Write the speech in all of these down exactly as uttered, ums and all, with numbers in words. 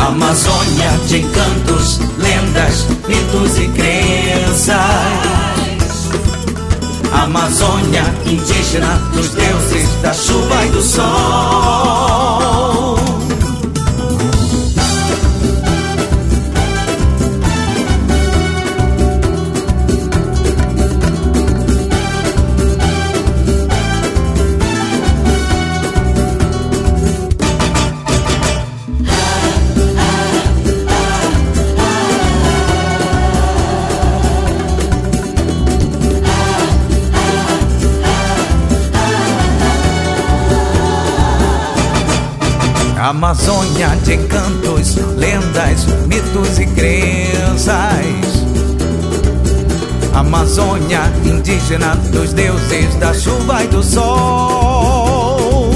Amazônia de encantos, lendas, mitos e crenças. Amazônia indígena dos deuses da chuva e do sol. Amazônia de encantos, lendas, mitos e crenças. Amazônia indígena dos deuses da chuva e do sol.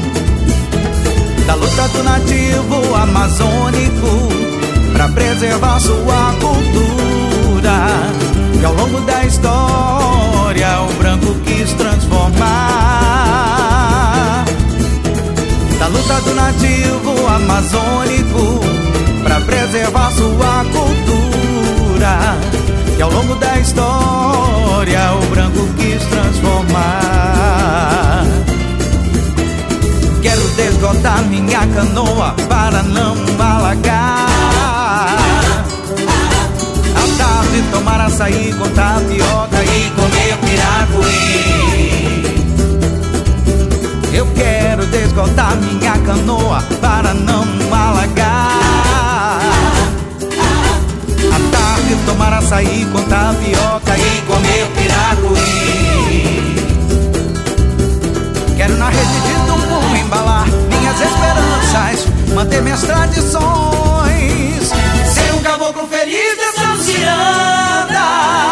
Da luta do nativo amazônico pra preservar sua cultura. E ao longo da história o branco quis transformar. Da luta do nativo amazônico pra preservar sua cultura. E ao longo da história o branco quis transformar. Quero desgotar minha canoa para não alagar. À tarde tomar açaí com tapioca e comer piracuí. Eu quero desgotar minha canoa para não alagar. À tarde tomar açaí com tapioca e comer piracuí. Quero na rede de tumbo embalar minhas esperanças, manter minhas tradições, ser um caboclo feliz dessa ciranda.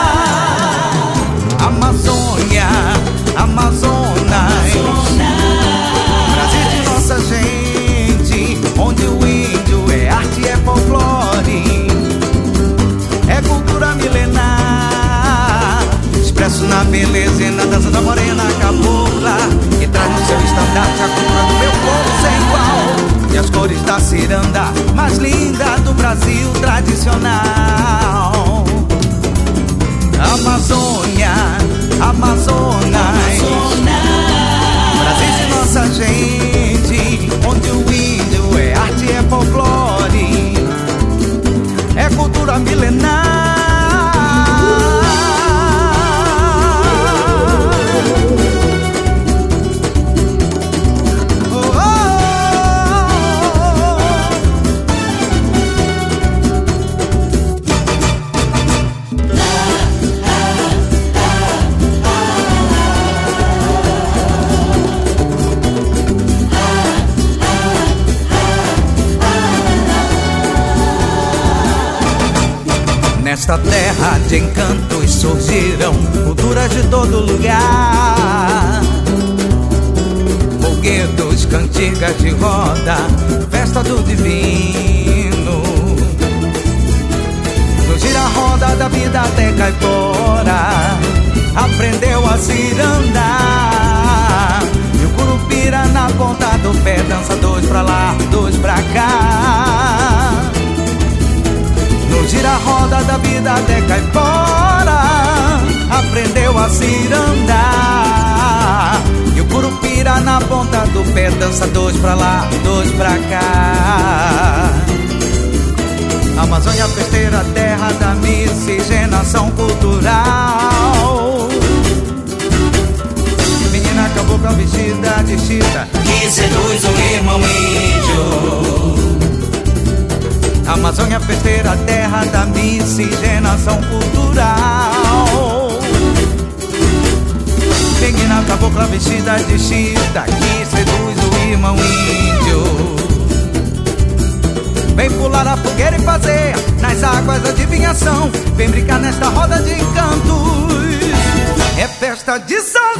Amazônia, Amazonas, Brasil de nossa gente, onde o índio é arte, é folclore, é cultura milenar, expresso na beleza e na dança da morena cabocla, que traz no seu estandarte a cultura do meu povo sem igual, e as cores da ciranda mais linda do Brasil tradicional. Amazônia, Amazonas, Brasil de nossa gente, onde o índio é arte, é folclore, é cultura milenar. Nesta terra de encantos surgiram culturas de todo lugar. Foguetos, cantigas de roda, festa do divino. Do gira-roda da vida até caipora, aprendeu a cirandar. E o curupira na ponta do pé, dança dois pra lá, dois pra cá. No gira-roda da vida até caipora, aprendeu a cirandar. E o curupira na ponta do pé, dança dois pra lá, dois pra cá. Amazônia festeira, terra da miscigenação cultural. Menina cabocla vestida de chita, que seduz o irmão índio. Amazônia festeira, terra da miscigenação cultural. Menina cabocla vestida de chita, que seduz o irmão índio. Vem pular a fogueira e fazer nas águas adivinhação. Vem brincar nesta roda de encantos, é festa de São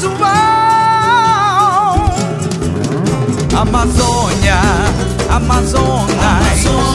João. Amazônia, Amazonas,